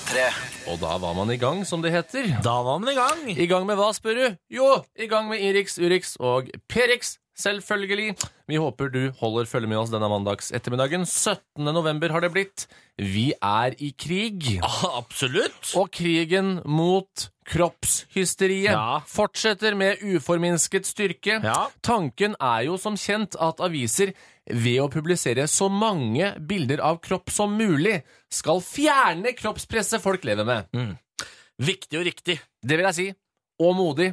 P3. Og da var man i gang, som det heter. Da var man i gang. I gang med hva, spør du? Jo, i gang med Irix, Urix og Perix. Selvfølgelig. Vi håper du holder følge med oss denne mandags ettermiddagen. 17. november har det blitt. Vi er i krig. Absolutt. Og krigen mot kroppshysteriet fortsetter med uforminsket styrke. Tanken er jo som kjent at aviser ved å publisere så mange bilder av kropp som mulig skal fjerne kroppspresset folk lever med. Viktig og riktig. Det vil jeg si. Og modig.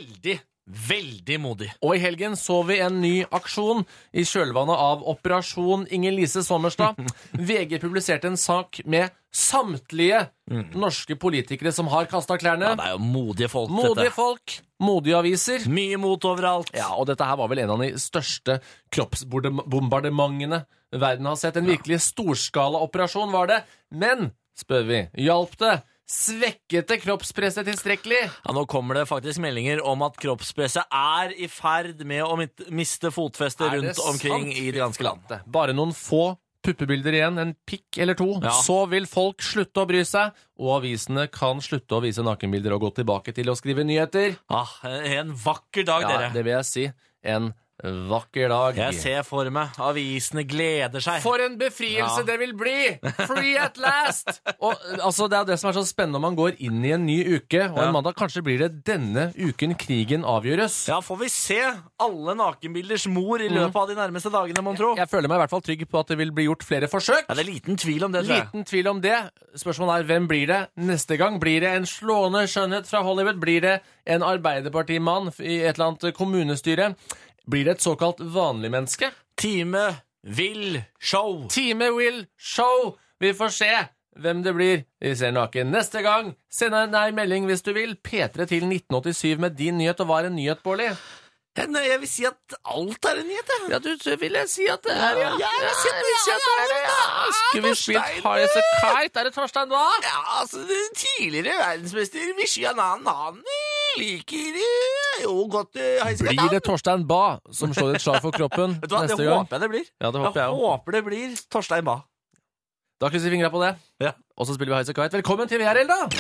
Veldig modig. Og i helgen så vi en ny aksjon i kjølvannet av Operasjon Inger-Lise Sommerstad. VG publiserte en sak med samtlige norske politikere som har kastet klærne. Ja, det er jo modige folk, Modige folk, modige aviser. Mye mot overalt. Ja, og dette her var vel en av de største kroppsbombardementene verden har sett. En virkelig storskala operasjon var det. Men, spør vi, hjalp det? Svekkete kroppspresset tilstrekkelig? Ja, nå kommer det faktisk meldinger om at kroppspresset er i ferd med å miste fotfestet rundt omkring i det ganske land. Bare noen få puppebilder igjen, en pikk eller to, så vil folk slutte å bry seg, og avisene kan slutte å vise nakenbilder og gå tilbake til å skrive nyheter. En vakker dag, dere. Ja, det vil jeg si. En vakker dag. Jeg ser for meg. Avisene gleder seg. For en befrielse det vil bli! Free at last! Og altså, det er det som er så spennende når man går inn i en ny uke, og en mandag kanskje blir det denne uken krigen avgjøres. Ja, får vi se alle nakenbilders mor i løpet av de nærmeste dagene, mon tro. Jeg føler meg i hvert fall trygg på at det vil bli gjort flere forsøk. Ja, det er liten tvil om det, tror jeg. Liten tvil om det. Spørsmålet er, hvem blir det neste gang? Blir det en slående skjønnhet fra Hollywood? Blir det en Arbeiderpartimann i et eller annet kommunestyre? Blir det et såkalt vanlig menneske? Time will show. Time will show. Vi får se hvem det blir. Vi ser naken neste gang. Send en melding hvis du vil. P3 til 1987 med din nyhet. Og hva er en nyhet, Bårli? Nei, jeg vil si at alt er en nyhet, ja. Ja, du vil jeg si at det er, ja. Jeg vil si at det er det, ja. Skal vi spille High as a Kite? Er det Torstein da? Ja, altså, tidligere verdensmester Vishy Anand liker jo godt Blir det Torstein Ba som slår et slag for kroppen Vet du hva, neste det gang? håper jeg det blir. Ja, det håper jeg også. håper det blir Torstein Ba. Da krysser vi fingra på det. Ja. Og så spiller vi High as a Kite. Velkommen til VRL, da!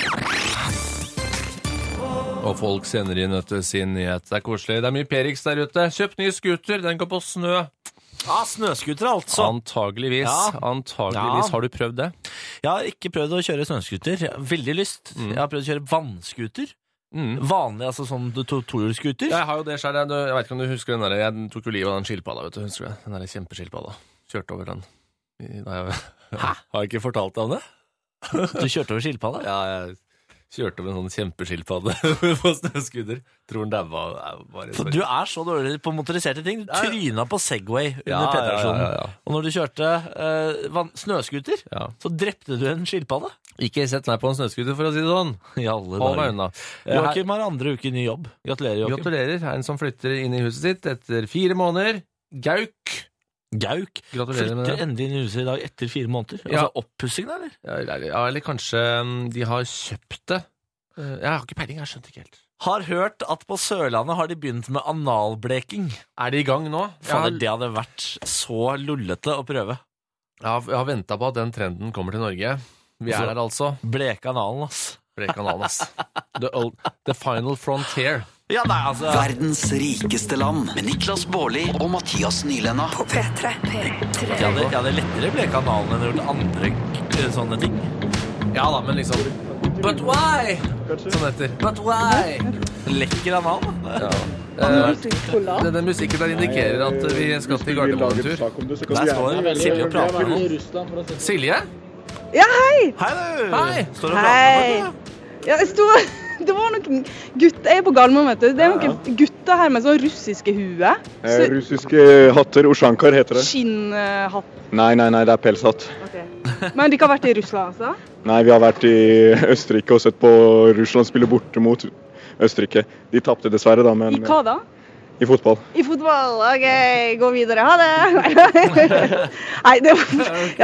Og folk sender inn sin nyhet. Det er koselig. Det er mye Perix der ute. Kjøp ny scooter, den går på snø. Ja, snøskuter altså. Antageligvis. Ja. Har du prøvd det? Jeg har ikke prøvd å kjøre snøskuter. Jeg har veldig lyst. Jeg har prøvd å kjøre vannskuter. Vanlig, altså sånn tohjulsskuter. Jeg har jo det selv. Jeg vet ikke om du husker den der. Jeg tok jo livet av den skilpadda, vet du. Husker du? Den der kjempeskilpadda. Kjørte over den. Hæ? Har jeg ikke fortalt deg om det? Du kjørte over skilpadda? Ja, jeg kjørte over en sånn kjempeskilpadde på snøskuter. Tror den dæva bare... Du er så dårlig på motoriserte ting. Du tryna på Segway under P3-aksjonen. Ja. Og når du kjørte snøskuter, så drepte du en skilpadde. Ikke sett meg på en snøskuter, for å si det sånn. I alle Hold meg dager. unna. Joakim har andre uke ny jobb. Gratulerer, Joakim. Gratulerer. En som flytter inn i huset sitt etter 4 måneder. Gauk. Flytter Gratulerer med det. endelig inn i huset i dag etter 4 måneder. Ja. Altså oppussing da, eller? Ja, eller kanskje de har kjøpt det. Jeg har ikke peiling, jeg skjønte ikke helt. Har hørt at på Sørlandet har de begynt med analbleking. Er de i gang nå? Fader, det hadde vært så lullete å prøve. Jeg har ventet på at den trenden kommer til Norge. Vi er der altså. Bleke analen, ass. Bleke analen, ass. The final frontier. Ja, nei, altså. Verdens rikeste land med Niklas Baarli og Mathias Nylenda. På P3. Jeg hadde lettere bleke analen enn gjort andre sånne ting. Ja da, men liksom But why? Sånn heter. But why? Lekker anal. Ja. Denne musikken der indikerer at vi skal til Gardermoen-tur. Der står Silje og prater med noen. Silje? Ja, hei! Hei, du! Hei! Står og prater med noen. Ja, det var noen gutter, jeg er på Gardermoen, vet du. Det er noen gutter her med sånn russiske hue. Russiske hatter, Osjankar heter det. Skinnhatt. Nei, det er pelshatt. Okay. Men de ikke har vært i Russland, altså? Nei, vi har vært i Østerrike og sett på Russland spille borte mot Østerrike. De tappte dessverre da, men... I hva da? I fotball. I fotball, ok, gå videre, ha det! Nei, det var... Ja,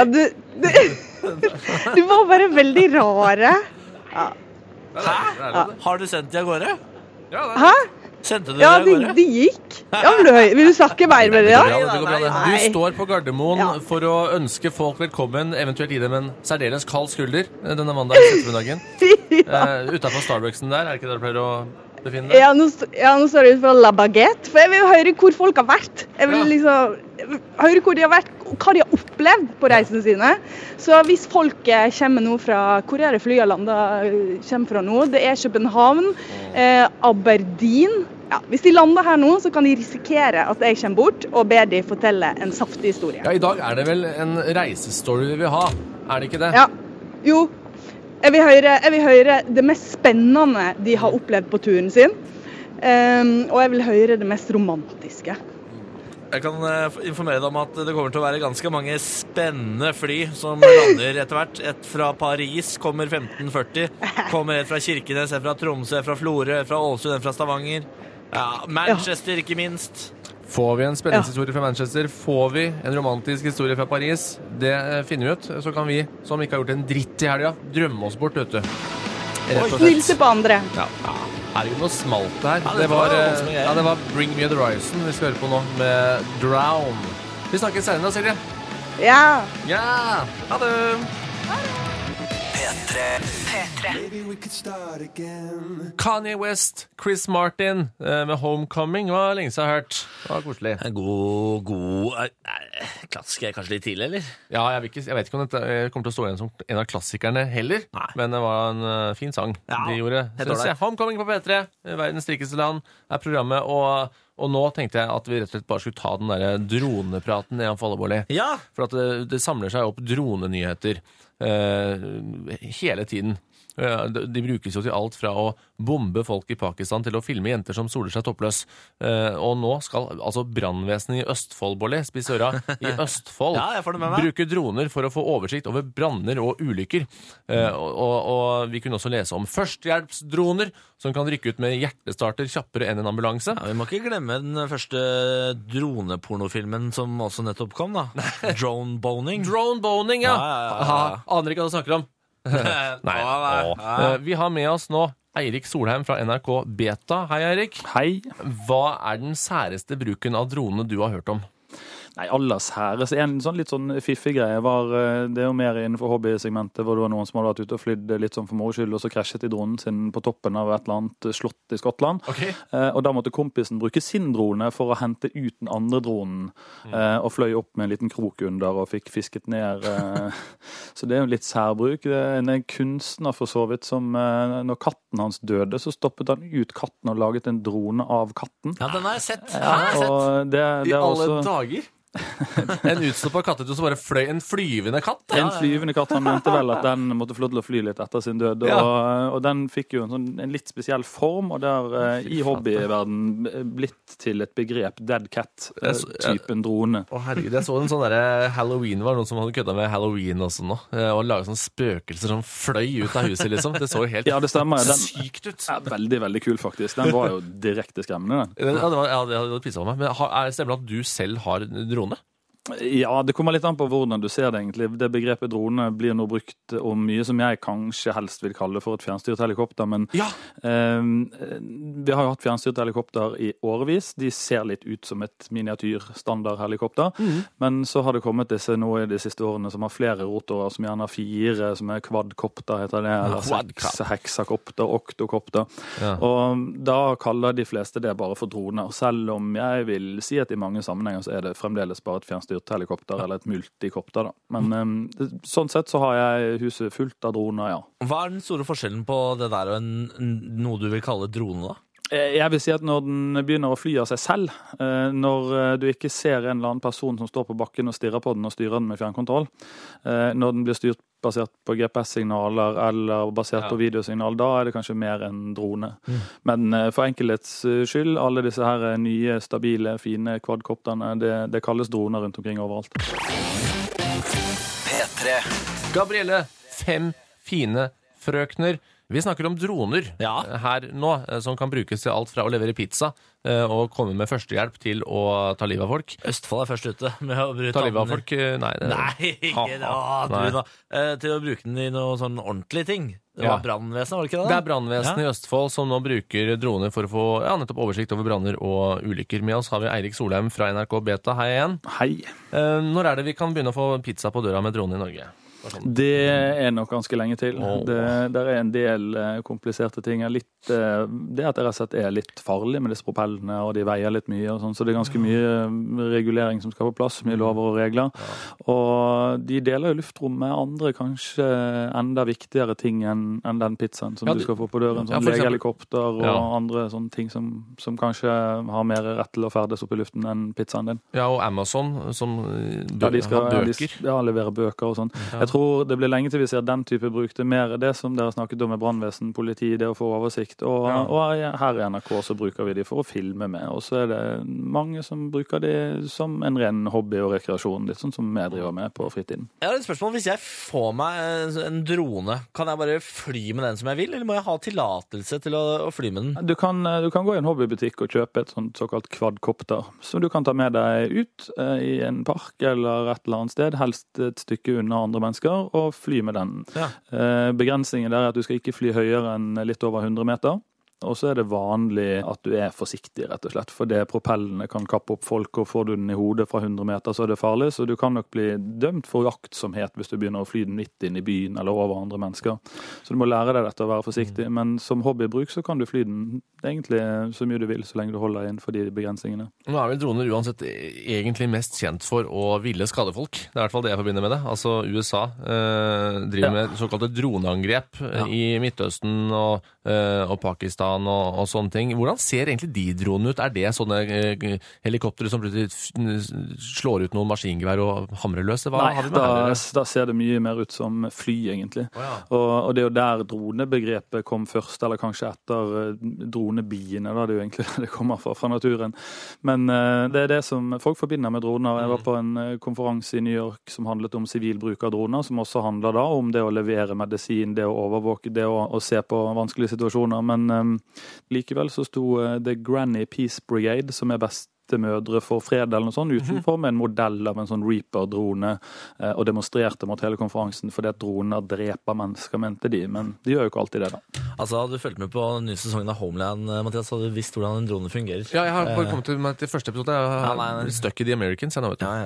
du var bare veldig rare. Ja. Hæ? Har du sendt de av gårde? Hæ? Sendte du Ja, det? det gikk. Ja, vil du snakke mer med det? Det Ja? går bra, det. Du Nei. står på Gardermoen Ja. for å ønske folk velkommen, eventuelt gi dem en særdeles kald skulder denne mandags ettermiddagen. Utenfor Starbucksen der, er det ikke der du pleier å befinne deg? Ja, nå står jeg utenfor La Baguette, for jeg vil jo høre hvor folk har vært. Jeg vil liksom høre hvor de har vært, hva de har opplevd på reisene sine. Så hvis folk kommer nå fra, hvor er det flyet kommer fra nå? Det er København, Aberdeen. Ja, hvis de lander her nå, så kan de risikere at jeg kommer bort og ber de fortelle en saftig historie. Ja, i dag er det vel en reisestory vi vil ha, er det ikke det? Ja, jo. Jeg vil høre det mest spennende de har opplevd på turen sin. Og jeg vil høre det mest romantiske. Jeg kan informere deg om at det kommer til å være ganske mange spennende fly som lander etter hvert. Et fra Paris kommer 1540, kommer et fra Kirkenes, et fra Tromsø, et fra Florø, et fra Ålesund, et fra Stavanger. Ja, Manchester ikke minst. Får vi en spenningshistorie fra Manchester, får vi en romantisk historie fra Paris, det finner vi ut. Så kan vi, som ikke har gjort en dritt i helga, drømme oss bort, vet du. Rett og slett. Hilse på andre. Ja. Er det ikke noe smalt her? Ja, det var Bring Me The Horizon vi skal høre på nå, med Drown. Vi snakkes senere da, Silje. Ja. Ja, ha det! Kanye West, Chris Martin med Homecoming. Det var lenge siden jeg har hørt. Det var koselig. God klassiker, kanskje litt tidlig, eller? Ja, jeg vet ikke om dette kommer til å stå igjen som en av klassikerne heller. Nei. Men det var en fin sang de gjorde. helt ålreit. Homecoming på P3, verdens rikeste land, er programmet. Og nå tenkte jeg at vi rett og slett bare skulle ta den der dronepraten ned om Folleborli. Ja. For at det samler seg opp dronenyheter hele tiden. De brukes jo til alt fra å bombe folk i Pakistan til å filme jenter som soler seg toppløs. Og nå skal altså brannvesenet i Østfold, Bolli, spiss øra, i Østfold, Ja, jeg får det med meg. bruke droner for å få oversikt over branner og ulykker. Og vi kunne også lese om førstehjelpsdroner som kan rykke ut med hjertestarter kjappere enn en ambulanse. Ja, vi må ikke glemme den første dronepornofilmen som også nettopp kom, da. Drone boning. Drone boning, ja. Ja. Aner ikke hva du snakker om. Nei. Vi har med oss nå Eirik Solheim fra NRK Beta. Hei, Eirik. Hei. Hva er den særeste bruken av dronene du har hørt om? Nei, aller særest. En litt sånn fiffig greie var, det er jo mer innenfor hobbysegmentet, hvor det var noen som hadde vært ute og flydd litt sånn for moro skyld, og så krasjet de dronen sin på toppen av et eller annet slott i Skottland. Okay. Og da måtte kompisen bruke sin drone for å hente ut den andre dronen, og fløy opp med en liten krok under og fikk fisket ned. Så det er jo litt særbruk. Det er en kunstner for så vidt som, når katten hans døde, så stoppet han ut katten og laget en drone av katten. Ja, den har jeg sett. Og det I er alle også... dager? En utstoppet kattetur som bare fløy en flyvende katt? En flyvende katt, han mente vel at den måtte få lov til å fly litt etter sin død, og den fikk jo en litt spesiell form, og der i hobbyverden blitt til et begrep, dead cat-typen drone. Herregud, jeg så en sånn der Halloween, var noen som hadde kødda med Halloween også nå, og laget sånne spøkelser som fløy ut av huset, liksom. Det så jo helt det stemmer. sykt ut. Veldig, veldig kul, faktisk. Den var jo direkte skremmende, den. Ja, det hadde pisset på meg. Men stemmer det at du selv har drone? Ja, det kommer litt an på hvordan du ser det egentlig. Det begrepet drone blir nå brukt om mye som jeg kanskje helst vil kalle for et fjernstyrt helikopter, men vi har jo hatt fjernstyrt helikopter i årevis. De ser litt ut som et miniatyr standardhelikopter, men så har det kommet disse nå i de siste årene som har flere rotorer, som gjerne har 4, som er kvadkopter heter det, eller 6 heksakopter, oktokopter. Ja. Og da kaller de fleste det bare for droner, selv om jeg vil si at i mange sammenhenger så er det fremdeles bare et fjernstyrt helikopter, eller et multikopter da. Men sånn sett så har jeg huset fullt av droner, ja. Hva er den store forskjellen på det der og noe du vil kalle drone da? Jeg vil si at når den begynner å fly av seg selv, når du ikke ser en eller annen person som står på bakken og stirrer på den og styrer den med fjernkontroll, når den blir styrt basert på GPS-signaler eller basert på videosignal, da er det kanskje mer en drone. Men for enkelhets skyld, alle disse her nye, stabile, fine kvadkopterne, det kalles droner rundt omkring overalt. P3. Gabrielle, 5 fine frøkner. Vi snakker om droner her nå, som kan brukes til alt fra å levere pizza og komme med førstehjelp til å ta livet av folk. Østfold er først ute med å bruke ta livet av folk? Nei, ikke det. Til å bruke den i noe sånn ordentlige ting. Det var brannvesenet, var det ikke det? Det er brannvesenet i Østfold som nå bruker droner for å få nettopp oversikt over branner og ulykker. Med oss har vi Eirik Solheim fra NRK Beta. Hei igjen. Hei. Når er det vi kan begynne å få pizza på døra med drone i Norge? Det er nok ganske lenge til. Der er en del kompliserte ting. Det at det rett og slett er litt farlig med disse propellene, og de veier litt mye, og sånn, så det er ganske mye regulering som skal på plass, mye lover og regler. Og de deler jo luftrom med andre kanskje enda viktigere ting enn den pizzaen som du skal få på døren, sånn legehelikopter og andre sånne ting som kanskje har mer rett til å ferdes opp i luften enn pizzaen din. Ja, og Amazon som de skal har bøker. Levere bøker og sånn. Jeg tror det blir lenge til vi ser den type bruk. Det er mer det som dere snakket om med brannvesen, politi, det å få oversikt. Og her i NRK så bruker vi de for å filme med. Og så er det mange som bruker de som en ren hobby og rekreasjon, litt sånn som vi driver med på fritiden. Jeg har et spørsmål. Hvis jeg får meg en drone, kan jeg bare fly med den som jeg vil, eller må jeg ha tillatelse til å fly med den? Du kan gå i en hobbybutikk og kjøpe et sånt såkalt kvadkopter, som du kan ta med deg ut i en park eller et eller annet sted, helst et stykke unna andre mennesker, og fly med den. Begrensningen der er at du skal ikke fly høyere enn litt over 100 meter. Og så er det vanlig at du er forsiktig, rett og slett, for det propellene kan kappe opp folk, og får du den i hodet fra 100 meter, så er det farlig, så du kan nok bli dømt for aktsomhet hvis du begynner å fly den midt inn i byen eller over andre mennesker. Så du må lære deg dette å være forsiktig, men som hobbybruk så kan du fly den egentlig så mye du vil, så lenge du holder inn for de begrensningene. Nå er vel droner uansett egentlig mest kjent for å ville skade folk. Det er i hvert fall det jeg forbinder med det. Altså USA driver med såkalte droneangrep i Midtøsten og Pakistan og sånne ting. Hvordan ser egentlig de dronene ut? Er det sånne helikoptere som slår ut noen maskingevær og hamrer løs? Nei, da ser det mye mer ut som fly, egentlig. Og det er jo der dronebegrepet kom først, eller kanskje etter dronebiene, da det jo egentlig det kommer fra naturen. Men det er det som folk forbinder med droner. Jeg var på en konferanse i New York som handlet om sivil bruk av droner, som også handler da om det å levere medisin, det å overvåke, det å se på vanskelige situasjoner. Men likevel så sto The Granny Peace Brigade, som er bestemødre for fred eller noe sånt, utenfor med en modell av en sånn Reaper-drone, og demonstrerte mot hele konferansen fordi at droner dreper mennesker, mente de, men de gjør jo ikke alltid det da. Altså, hadde du fulgt med på den nye sesongen av Homeland, Mathias, hadde du visst hvordan en drone fungerer? Ja, jeg har bare kommet til første episode. Jeg har stuck i The Americans, jeg nå vet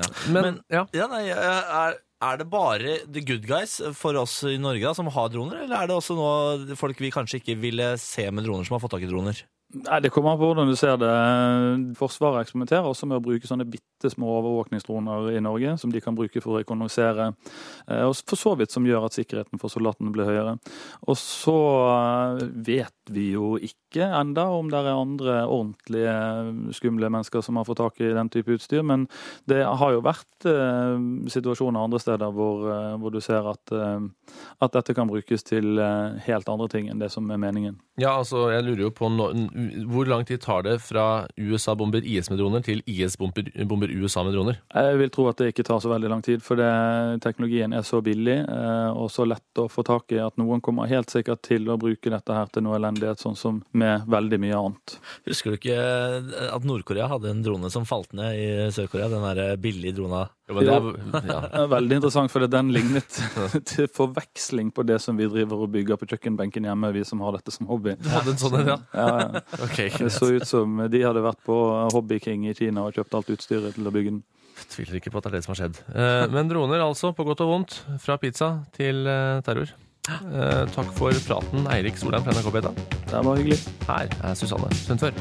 du. Er det bare the good guys for oss i Norge da, som har droner, eller er det også nå folk vi kanskje ikke ville se med droner som har fått tak i droner? Nei, det kommer på hvordan du ser det. Forsvaret eksperimenterer også med å bruke sånne bittesmå overvåkningsdroner i Norge, som de kan bruke for å rekognosere, og for så vidt som gjør at sikkerheten for soldatene blir høyere. Og så vet vi jo ikke enda om det er andre ordentlige skumle mennesker som har fått tak i den type utstyr, men det har jo vært situasjoner andre steder hvor du ser at dette kan brukes til helt andre ting enn det som er meningen. Ja, altså, jeg lurer jo på hvor lang tid tar det fra USA bomber IS med droner til IS bomber USA med droner? Jeg vil tro at det ikke tar så veldig lang tid, for teknologien er så billig og så lett å få tak i at noen kommer helt sikkert til å bruke dette her til noe elendighet, sånn som med veldig mye annet. Husker du ikke at Nord-Korea hadde en drone som falt ned i Sør-Korea, den der billige drona? Det er veldig interessant, for den lignet til forveksling på det som vi driver og bygger på kjøkkenbenken hjemme, vi som har dette som hobby. Du hadde en sånn en, ja. Okay, det så ut som de hadde vært på Hobby King i Kina og kjøpt alt utstyret til å bygge den. Jeg tviler ikke på at det er det som har skjedd. Men droner altså, på godt og vondt, fra pizza til terror. Takk for praten, Eirik Solheim fra NRK Beta. Det var hyggelig. Her er Susanne Sundfør.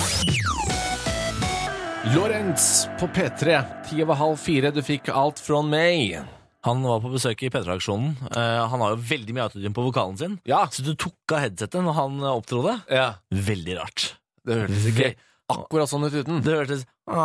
Lorentz på P3, 3:30, du fikk alt fra meg. Han var på besøk i P3-aksjonen. Han har jo veldig mye autotune på vokalen sin. Ja. Så du tok av headsetet når han opptrådte. Ja. Veldig rart. Det hørtes ikke akkurat sånn ut uten. Det hørtes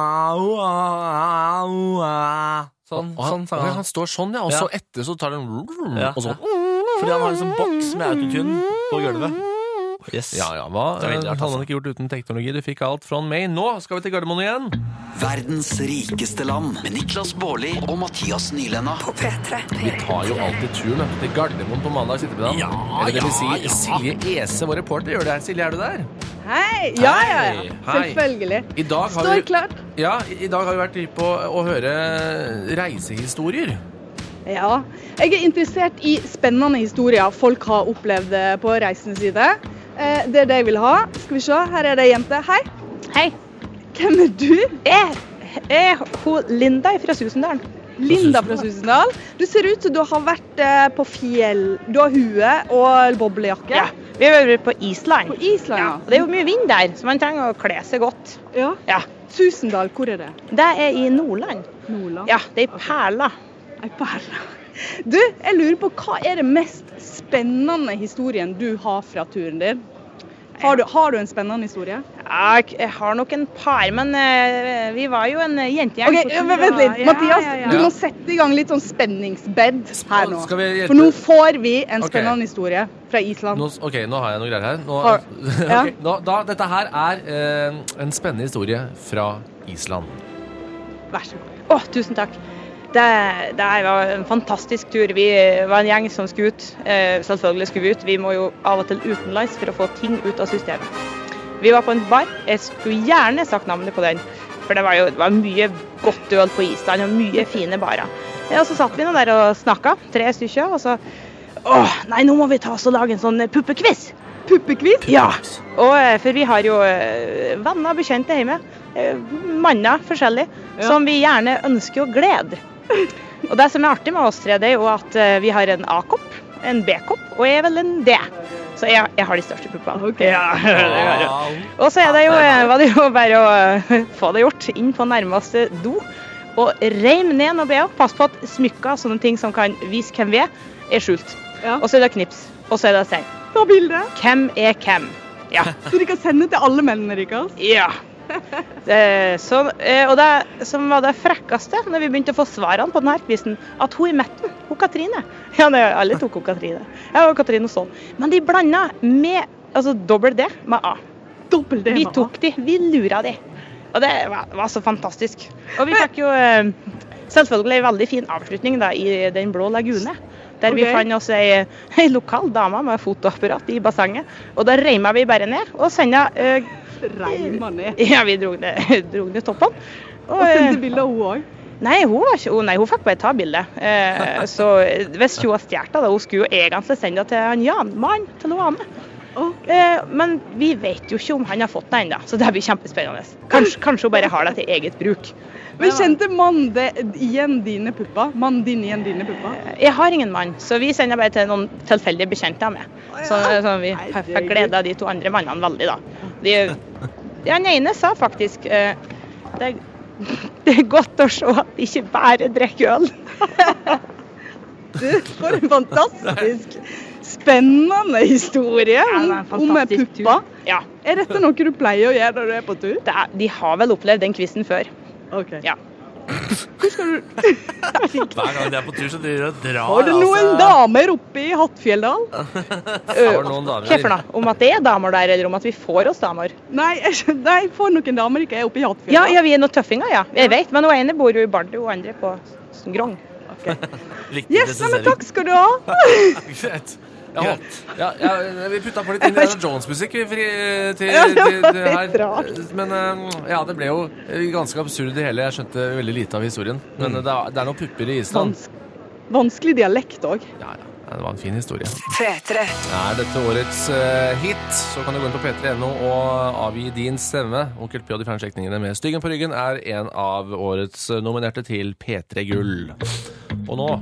sånn sang han. Han står sånn, ja. Og så etter så tar den og sånn. Fordi han har en sånn boks med autotune på gulvet. Yes. Ja, hva hadde man ikke gjort uten teknologi? Du fikk alt fra meg. Nå skal vi til Gardermoen igjen. Verdens rikeste land med Niklas Baarli og Mathias Nylenda. På P3. Vi tar jo alltid turen til Gardermoen på mandag, sitter vi da. Eller det vil si, Silje Ese, vår reporter, gjør det her. Silje, er du der? Hei! Ja. Selvfølgelig. I dag har Står klart. Ja, i dag har vi vært på å høre reisehistorier. Ja, jeg er interessert i spennende historier folk har opplevd på reisens side. Det er det jeg vil ha. Skal vi se, her er det jente. Hei. Hei. Hvem er du? Jeg er Linda fra Susendal. Linda fra Susendal. Du ser ut som du har vært på fjell. Du har hue og boblejakke. Ja, vi har vært på Island. På Island, ja. Det er jo mye vind der, så man trenger å kle seg godt. Ja. Susendal, hvor er det? Det er i Nordland. Nordland? Ja, det er i Perla. Du, jeg lurer på, hva er det mest spennende historien du har fra turen din? Har du en spennende historie? Ja, jeg har nok en par, men vi var jo en jentegjeng. Ok, vent litt. Mathias, du må sette i gang litt sånn spenningsbed her nå. For nå får vi en spennende historie fra Island. Nå har jeg noe greier her. Dette her er en spennende historie fra Island. Vær så god. Tusen takk. Det var en fantastisk tur. Vi var en gjeng som skulle ut. Selvfølgelig skulle vi ut. Vi må jo av og til utenlands for å få ting ut av systemet. Vi var på en bar. Jeg skulle gjerne sagt navnet på den, for det var mye godt øl på Island og mye fine barer. Og så satt vi nå der og snakket, 3 stykker, og så nå må vi ta oss og lage en sånn puppekviss. Puppekviss? Ja, for vi har jo venner bekjente hjemme, manner forskjellig, som vi gjerne ønsker å glede. Og det som er artig med oss tre, det er jo at vi har en A-kopp, en B-kopp, og jeg er vel en D. Så jeg har de største puppene. Okay. Ja. Og så var det jo bare å få det gjort inn på nærmeste do, og reim ned noe BH. Pass på at smykker, sånne ting som kan vise hvem vi er skjult. Ja. Og så er det knips, og så er det å si. Ta bildet. Hvem er hvem? Ja. Så de kan sende til alle mennene deres? Ja. Og det som var det frekkeste når vi begynte å få svarene på denne quizen, at hun i midten, hun Katrine, alle tok hun Katrine, og Katrine og sånn, men de blandet med dobbelt D med A. Dobbelt D med A? Vi tok de, vi luret de, og det var så fantastisk. Og vi fikk jo selvfølgelig en veldig fin avslutning da, i Den blå lagune, der vi fant oss en lokal dame med fotoapparat i bassenget, og da reimet vi bare ned og sendte Reima ned? Ja, vi drog ned toppen. Og sendte bilder av hun også? Nei, hun fikk bare ta bildet. Så hvis hun har stjert det, hun skulle jo egentlig sende det til han Jan, mann til noe annet. Men vi vet jo ikke om han har fått det ennå, så det blir kjempespennende. Kanskje hun bare har det til eget bruk. Men kjente mannen igjen dine pupper? Mannen din igjen dine pupper? Jeg har ingen mann, så vi sender bare til noen tilfeldige bekjente av meg. Så vi fikk glede av de 2 andre mannene veldig da. Den ene sa faktisk det er godt å se at de ikke bare drikker øl. Du, for en fantastisk spennende historie om pupper. Ja. Er dette noe du pleier å gjøre når du er på tur? De har vel opplevd den quizen før. Ok. Ja. Hvor skal du? Hver gang de er på tur, så driver de og drar. Har det noen damer oppe i Hattfjelldal? Hvorfor da? Om at det er damer der, eller om at vi får oss damer? Nei, får noen damer ikke oppe i Hattfjelldal? Ja, vi er noen tøffinger, ja. Jeg vet, men hun ene bor jo i Bardu, og andre på Grong. Okay. Yes, men takk skal du ha. Greit. Vi putta på litt Indiana Jones-musikk til her. Men det ble jo ganske absurd det hele. Jeg skjønte veldig lite av historien. Men det er noen pupper i Island. Vanskelig dialekt også. Ja, det var en fin historie. P3. Er dette årets hit, så kan du gå inn på p3.no og avgi din stemme. Onkel P og de fjerne slektningene med Styggen på ryggen er en av årets nominerte til P3 Gull. Og nå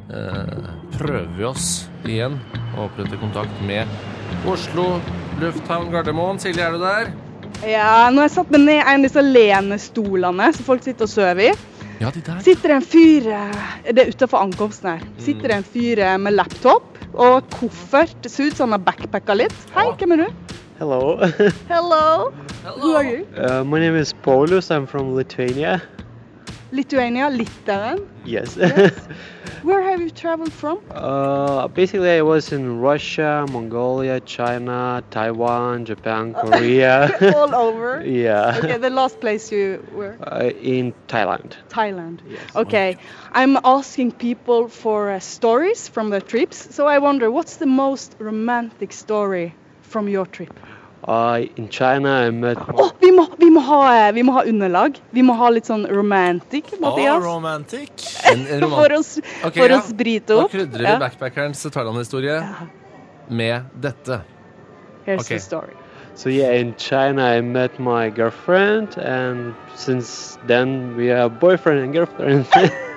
prøver vi oss igjen å opprette kontakt med Oslo Lufthavn Gardermoen. Silje, er du der? Ja, nå har jeg satt meg ned en av disse lenestolene som folk sitter og sover i. Ja, de der. Sitter det en fyr, det er utenfor ankomsten her, sitter det en fyr med laptop og koffert. Det ser ut som han har backpacka litt. Hei, hvem er du? Hello. Hello. Who are you? My name is Paulus. I'm from Lithuania. Lithuania, Litauen? Yes. Where have you traveled from? Basically, I was in Russia, Mongolia, China, Taiwan, Japan, Korea. All over? Yeah. Okay, the last place you were? In Thailand. Thailand. Yes. Okay, I'm asking people for stories from their trips. So I wonder, what's the most romantic story from your trip? In China, I met... Vi må ha underlag. Vi må ha litt sånn romantic, Mathias. Romantic. For å sprite opp. Da krydrer vi backpackerens Thailand-historie med dette. Here's the story. So yeah, in China, I met my girlfriend, and since then we are boyfriend and girlfriend.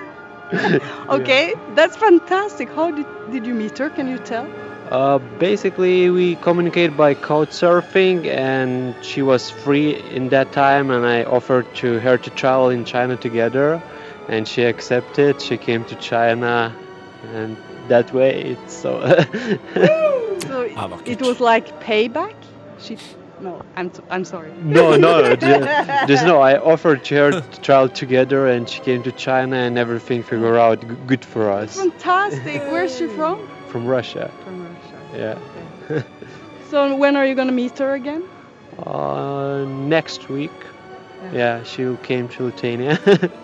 Okay, that's fantastic. How did you meet her? Can you tell? Basically, we communicate by couchsurfing, and she was free in that time, and I offered to her to travel in China together, and she accepted. She came to China, and that way it's so. So it was like payback. No, I'm sorry. No, just no. I offered to her to travel together, and she came to China, and everything figured out good for us. Fantastic. Where's she from? From Russia. From Russia. Yeah. Okay. So when are you going to meet her again? Next week. Yeah, she came to Lithuania.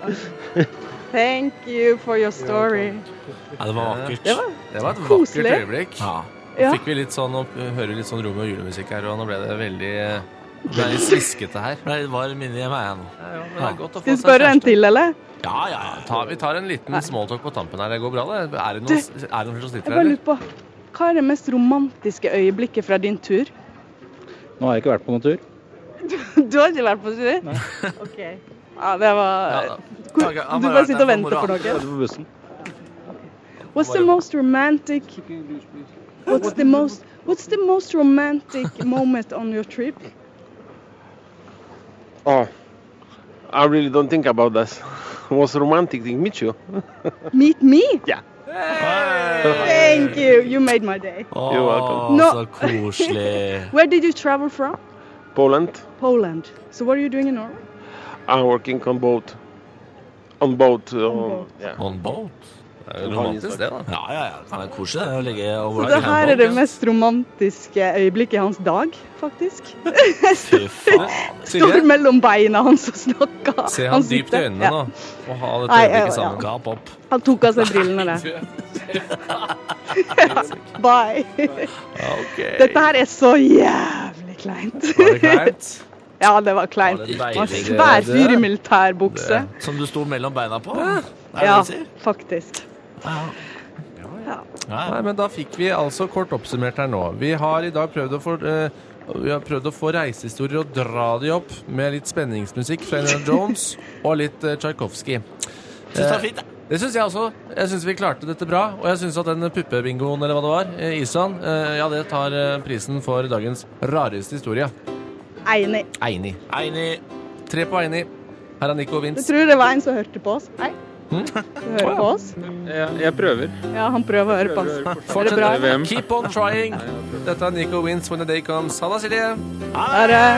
Thank you for your story. Ja, det var vakkert. Det var et vakkert øyeblikk. Ja. Fikk vi litt sånn, hører litt sånn Romeo og julemusikk her, og nå ble det veldig sviskete her. Det var minne hjemme her nå. Skal vi spørre en til, eller? Ja. Vi tar en liten smalltalk på tampen her. Det går bra, det. Er det noen som sitter her? Jeg bare lurer på, hva er det mest romantiske øyeblikket fra din tur? Nå har jeg ikke vært på noen tur. Du har ikke vært på tur? Nei. Ok. Ja, det var... Du bare sitter og venter på noe. På bussen. What's the most romantic... What's the most romantic moment on your trip? Oh, I really don't think about that. Most romantic thing, meet you. Meet me? Yeah. Thank you. You made my day. You're welcome. Så koselig. Where did you travel from? Poland. Poland. So what are you doing in Norway? I'm working on boat. On boat. Yeah. On boat? Det er romantisk det da. Ja. Det er koselig det å ligge og så det her er det mest romantiske øyeblikket i hans dag, faktisk. Fy faen. Står mellom beina hans og snakker. Se han dypt i øynene nå, og ha dette øyeblikket sammen. Gap opp. Han tok av seg brillene der. Bye. Okay. Dette her er så jævlig kleint. Var det kleint? Ja, det var kleint. En svær fyr i militærbukse. Som du sto mellom beina på? Ja, faktisk. Nei, men da fikk vi altså kort oppsummert her nå. Vi har i dag prøvd å få reisehistorier og dra de opp med litt spenningsmusikk fra Indiana Jones og litt Tchaikovsky. Synes det var fint, da. Det synes jeg også. Jeg synes vi klarte dette bra, og jeg synes at den puppebingoen, eller hva det var, Island, ja, det tar prisen for dagens rareste historie. Einig. 3 på Einig. Her er Nico Vince. Jeg tror det var en som hørte på oss. Hei. Du hører på oss? Jeg prøver. Ja, han prøver å høre på oss. Fortsett bra. Keep on trying. Dette er Nico Vince when the day comes. Ha det, Silje. Ha det.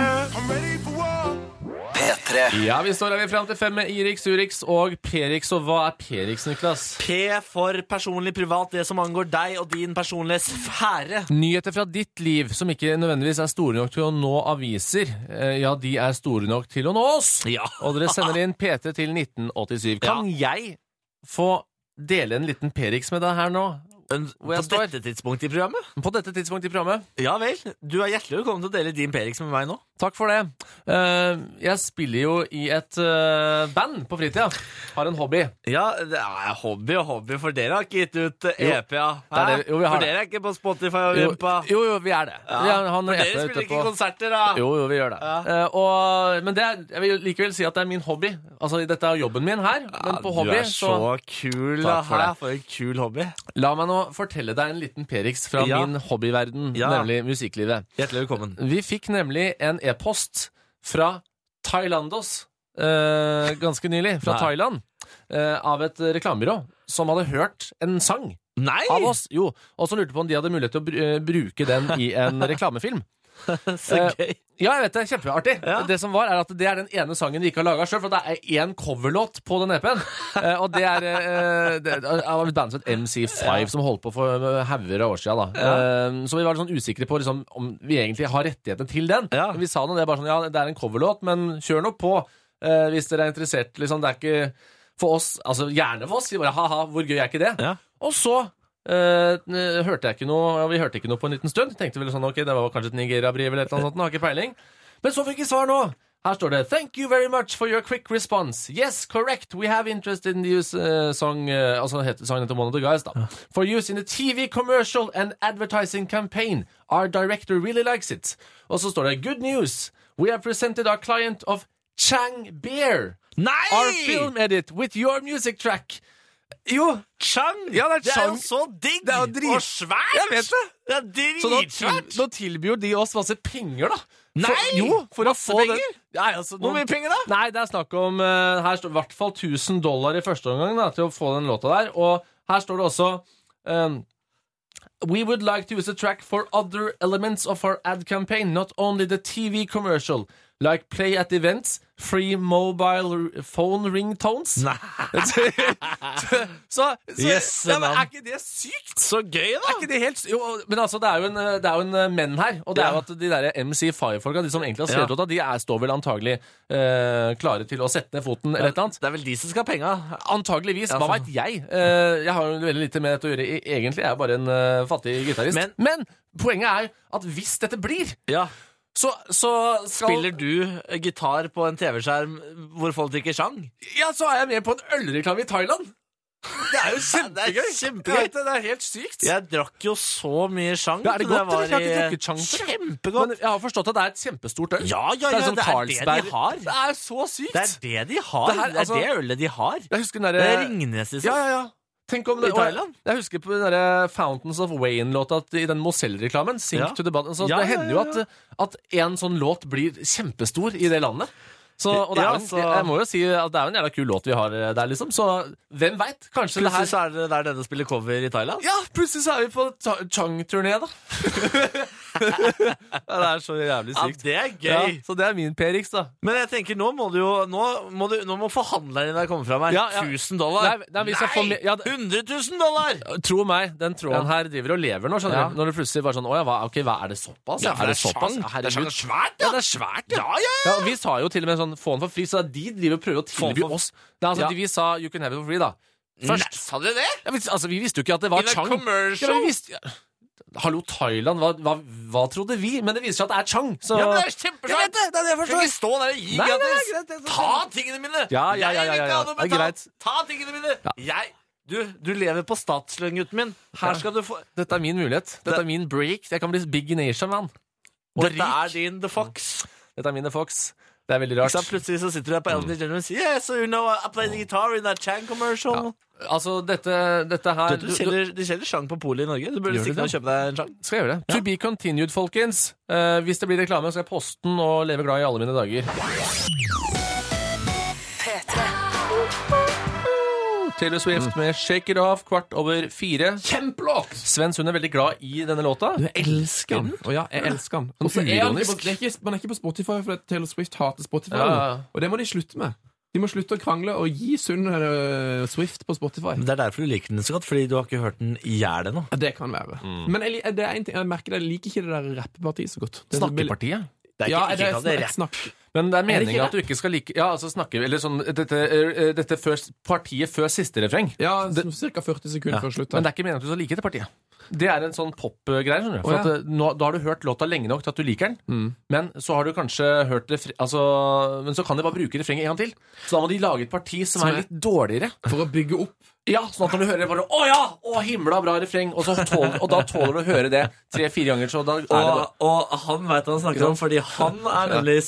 P3. Ja, vi står her frem til 5 med Irix, Urix og Perix. Og hva er Perix, Niklas? P for personlig privat, det som angår deg og din personlige sfære. Nyheter fra ditt liv som ikke nødvendigvis er store nok til å nå aviser. Ja, de er store nok til å nå oss. Ja. Og dere sender inn P3 til 1987. Kan jeg få dele en liten Perix med deg her nå? På dette tidspunktet i programmet? På dette tidspunktet i programmet? Ja vel, du er hjertelig velkommen til å dele din Perix med meg nå. Takk for det. Jeg spiller jo i et band på fritida. Har en hobby. Ja, det er hobby og hobby, for dere har ikke gitt ut EP, ja. Jo, for dere er ikke på Spotify og Vimpa. Jo, vi er det. Ja. For dere spiller ikke konserter, da. Jo, vi gjør det. Ja. Men jeg vil likevel si at det er min hobby. Altså, dette er jobben min her, men på hobby. Du er så kul, da. For en kul hobby. La meg nå fortelle deg en liten Perix fra min hobbyverden, nemlig musikklivet. Hjertelig velkommen. Vi fikk nemlig en e-post fra Thailandos ganske nylig, fra Thailand, av et reklamebyrå som hadde hørt en sang av oss, og som lurte på om de hadde mulighet til å bruke den i en reklamefilm. Så gøy. Ja, jeg vet det, kjempeartig. Det som var, at det den ene sangen vi ikke har laget selv, for det en coverlåt på den EP-en. Og det et band som et MC5 som holdt på for hauger av år siden. Da. Så vi var sånn usikre på liksom, om vi egentlig har rettighetene til den. Vi sa noe, det bare sånn, det en coverlåt, men kjør nå på hvis dere interessert. Liksom, det ikke for oss, altså gjerne for oss, vi bare, haha, hvor gøy ikke det? Og så hørte jeg ikke noe, vi hørte ikke noe på en liten stund. Tenkte vel sånn, ok, det var kanskje et Nigeria-brev eller et eller annet sånt, har ikke peiling. Men så fikk jeg svar nå. Her står det, thank you very much for your quick response. Yes, correct, we have interest in the use song, altså sangen til One of the Guys da. For use in the TV commercial and advertising campaign. Our director really likes it. Og så står det, good news, we have presented our client of Chang Beer. Nei! Our film edit with your music track. Jo, Chang! Ja, det er jo så digg! Det jo og svært! Jeg vet det! Det dritsvært! Så nå tilbyr de oss masse penger, da. Nei! For å få penger? Nei, altså, hvor mye penger da? Nei, det snakk om her står i hvert fall $1,000 i første omgang da, til å få den låta der. Og her står det også we would like to use a track for other elements of our ad campaign, not only the TV commercial. Like play at events, free mobile phone ringtones. Nei. så yes, men ikke det sykt? Så gøy da. Ikke det helt jo, men altså, det jo en menn her, og det jo at de der MC5-folka, de som egentlig har skrevet låta, de står vel antagelig klare til å sette ned foten eller et eller annet. Det vel de som skal ha penger. Antageligvis, hva vet jeg? Jeg har jo veldig lite med dette å gjøre. Egentlig jeg bare en fattig gitarist. Men poenget at hvis dette blir... Så spiller du gitar på en TV-skjerm hvor folk drikker Chang? Ja, så jeg med på en ølreklame i Thailand. Det jo kjempegøy. Kjempegøy. Det helt sykt. Jeg drakk jo så mye Chang. Ja, det godt? Jeg har ikke drukket Chang. Kjempegodt. Men jeg har forstått at det et kjempestort øl. Ja, det sånn det de har. Det så sykt. Det de har. Det ølet de har. Jeg husker den der... Det Ringnes i sånn. Ja. Tenk om det, I Thailand? Jeg husker på den der Fountains of Wayne-låta i den Moselle-reklamen, Sink to the Bottom. Så det hender jo at en sånn låt blir kjempestor i det landet. Så, og jeg må jo si at det jo en jævla kul låt vi har der, liksom. Så hvem vet? Kanskje det her... Plutselig så det der denne spiller cover i Thailand? Ja, plutselig så vi på Chang-turné, da. Det så jævlig sykt. Ja, det gøy. Ja, så det min Perix, da. Men jeg tenker, nå må forhandleren der komme frem her. $1,000. Nei, $100,000! Tro meg, den tråden her driver og lever nå, skjønner du? Når det plutselig bare sånn, ok, hva det såpass? Ja, det såpass? Det svært, ja. Det svært, ja. Vi sa jo til og med sånn, få den for fri, så de driver og prøver å tilby oss. Vi sa, you can have it for free, da. Først. Sa dere det? Ja, vi visste jo ikke at det var Chang. In a commercial? Hallo, Thailand, hva trodde vi? Men det viser seg at det Chang. Så... Ja, men det kjempesvært. Jeg vet det, det jeg forstår. Skal ikke stå der og gi gratis. Ta tingene mine. Ja. Det greit. Ta tingene mine. Du lever på statslønn, gutten min. Her skal du få... Dette min mulighet. Dette min break. Jeg kan bli big in Asia, man. Dette din The Fox. Dette min The Fox. Det veldig rart. Så plutselig så sitter du der på Ellen DeGeneres og sier, yeah, so you know, I played the guitar in that Chang commercial. Ja. Altså, dette her... De selger Chang på polet i Norge. Du burde stikke og kjøpe deg en Chang. Skal jeg gjøre det? Ja. To be continued, folkens. Hvis det blir reklame, så skal jeg poste den og leve glad i alle mine dager. Taylor Swift med Shake It Off, 4:15. Kjempelåt! Sven Sund veldig glad i denne låta. Du elsker den. Ja, jeg elsker den. Man ikke på Spotify, for Taylor Swift hater Spotify. Ja. Og det må de slutte med. De må slutte å krangle og gi Sund Swift på Spotify. Men det derfor du liker den så godt, fordi du har ikke hørt den i hjel ennå. Ja, det kan være. Men det en ting jeg merker, jeg liker ikke det der rappepartiet så godt. Snakkepartiet? Det ikke rett snakk. Men det meningen at du ikke skal like... Ja, altså snakke... Eller sånn... Dette partiet før siste refreng. Ja, cirka 40 sekunder før slutt. Men det ikke meningen at du skal like det partiet. Det en sånn pop-greie, skjønner du. For at, da har du hørt låta lenge nok til at du liker den, men så har du kanskje hørt men så kan de bare bruke refrenget en gang til. Så da må de lage et parti som litt dårligere. For å bygge opp. Ja, sånn at når du hører bare, himla bra refreng, og da tåler du å høre det 3-4 ganger, så da og han vet hva han snakker om, fordi han nemlig superstar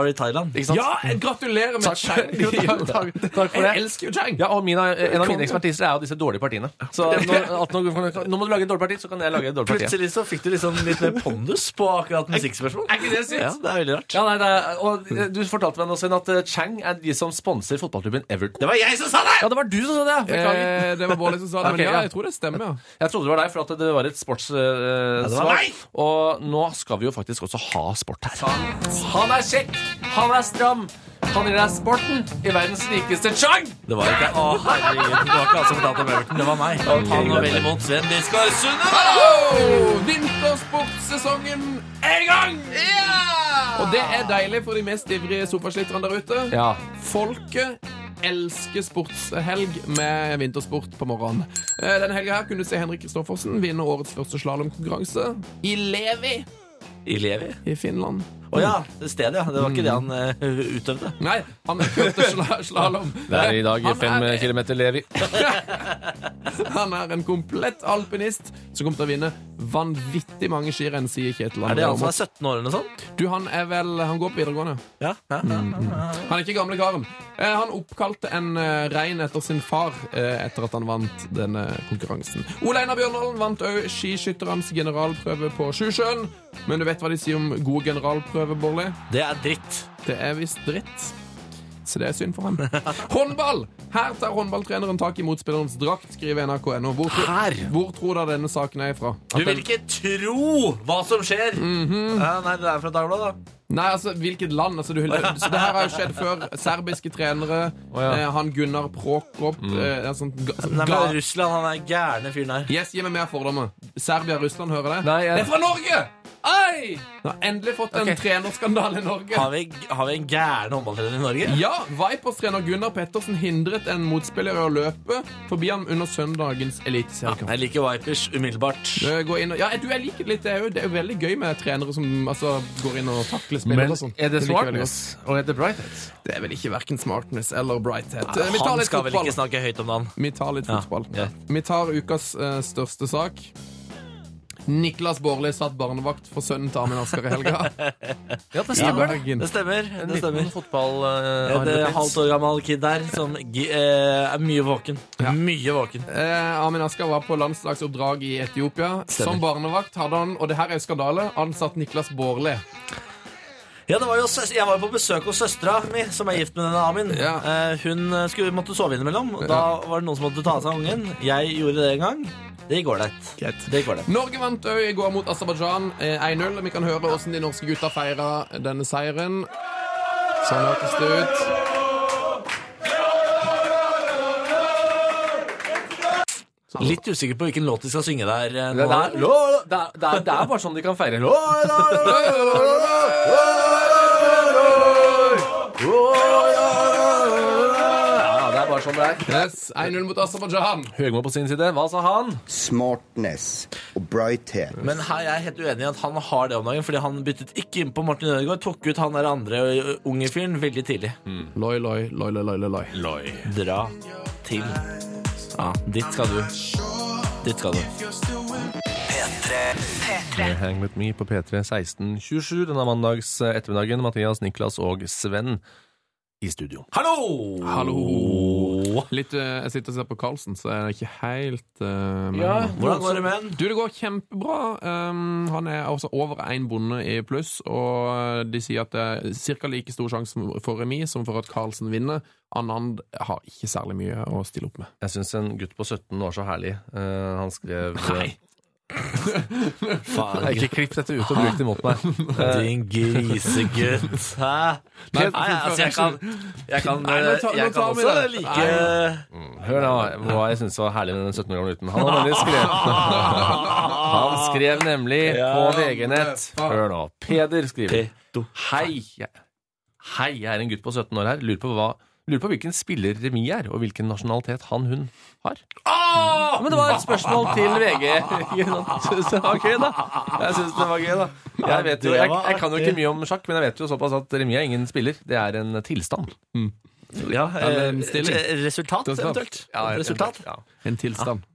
var i Thailand. Ja, jeg gratulerer med Chang. Takk for det. Jeg elsker jo Chang. Ja, og en av mine ekspertiser er jo disse dårlige partiene. Så nå må du lage et dårlig parti, så kan jeg lage et dårlig parti. Plutselig så fikk du liksom litt mer pondus på akkurat musikkspørsmål. Er ikke det sykt? Ja, det er veldig rart. Ja, nei, og du fortalte meg nå, Sven, at Chang er de som sponser fotballklubben Everton. Det var jeg som sa det! Ja, det var du som sa det. Det var Bård som sa det, men ja, jeg tror det stemmer, ja. Jeg trodde det var deg, for at det var et sportssvar. Og nå skal vi jo faktisk også ha sport her. Han er kjekk, han er stram, han gir deg sporten i verdens rikeste Chang! Det var ikke herregud, det var ikke han som fortalte om Everton, det var meg. Han var veldig mot Sven Biskar Sunde. Hallo! Vintersportsesongen er i gang! Og det er deilig for de mest ivrige sofaslitterne der ute. Ja. Folket elsker sportshelg med vintersport på morgenen. Denne helgen her kunne du se Henrik Kristoffersen vinne årets første slalomkonkurranse i Levi. I Levi? I Finland. Ja, det stedet, ja. Det var ikke det han utøvde. Nei, han kjørte slalom. Det er i dag 5 kilometer Levi. Han er en komplett alpinist som kommer til å vinne vanvittig mange skirenn, sier Kjetil. Er det han som er 17 år eller noe sånt? Du, han går på videregående. Ja. Han er ikke gamle karen. Han oppkalte en rein etter sin far etter at han vant denne konkurransen. Ole Einar Bjørndalen vant også skiskytterens generalprøve på Sjusjøen. Men du vet hva de sier om gode generalprøver, Bårli? Det er dritt. Det er visst dritt. Så det er synd for ham. Håndball! Her tar håndballtreneren tak i motspillerens drakt, skriver NRK.no. Hvor tror dere denne saken er ifra? Du vil ikke tro hva som skjer! Nei, det er fra Dagbladet, da. Nei, altså, hvilket land? Så det her har jo skjedd før. Serbiske trenere, han Gunnar Prokrop Russland, han er gærne fyren her. Yes, gi meg mer fordommer. Serbia, Russland, hører det? Nei, Det er fra Norge! Oi! Nå har endelig fått en trenerskandal i Norge. Har vi en gærne håndballtrener i Norge? Ja, Vipers-trener Gunnar Pettersen hindret en motspiller i å løpe forbi ham under søndagens eliteseriekamp. Jeg liker Vipers umiddelbart. Jeg liker litt det er jo veldig gøy med trenere som går inn og takler spillere og sånn. Men er det smartness og er det brightness? Det er vel ikke hverken smartness eller brighthet. Han skal vel ikke snakke høyt om dagen. Vi tar litt fotball. Vi tar ukas største sak. Niklas Bårli satt barnevakt for sønnen til Armin Asker i helga. Ja, det stemmer. Det stemmer. En liten fotball... Det er halvt år gammel kid der som er mye våken. Mye våken. Armin Asker var på landslagsoppdrag i Etiopia. Som barnevakt hadde han, og det her er jo skandale, ansatt Niklas Bårli. Ja, jeg var jo på besøk hos søstera mi, som er gift med denne Amin. Hun måtte sove innimellom. Da var det noen som måtte ta seg av ungen. Jeg gjorde det en gang. Det går det. Norge vant i går mot Aserbajdsjan 1-0. Vi kan høre hvordan de norske gutta feirer denne seiren. Sånn hørtes det ut. Litt usikker på hvilken låt de skal synge der. Det er bare sånn de kan feire. Sånn det er. Yes, 1-0 mot Aserbajdsjan. Høgmo på sin side. Hva sa han? Smartness og brighthet. Men her er jeg helt uenig i at han har det om dagen, fordi han byttet ikke inn på Martin Ødegaard. Tok ut han der andre unge fyren veldig tidlig. Loi. Dra til. Ja, dit skal du. P3. Hang with me på P3 1627 denne mandags ettermiddagen. Mathias, Niklas og Sven i studio. Hallo! Jeg sitter og ser på Carlsen, så er det ikke helt hvordan går det med han? Det går kjempebra. Han er altså over 1 bonde i pluss, og de sier at det er cirka like stor sjanse for remis som for at Carlsen vinner. Anand har ikke særlig mye å stille opp med. Jeg synes en gutt på 17 var så herlig. Han skrev... Nei! Faen, ikke klipp dette ut og bruk det imot meg. Din grisegutt. Hæ? Jeg kan også like. Hør nå hva jeg synes var herlig med den 17 år gamle gutten. Han skrev nemlig på VG-nett. Hør nå, Peder skriver: Hei, jeg er en gutt på 17 år her. Lurer på hvilken spiller Remi er, og hvilken nasjonalitet hun har. Men det var et spørsmål til VG. Det var gøy, da. Jeg synes det var gøy, da. Jeg kan jo ikke mye om sjakk, men jeg vet jo såpass at Remi er ingen spiller. Det er en tilstand. Ja, resultat eventuelt. Resultat. En tilstand.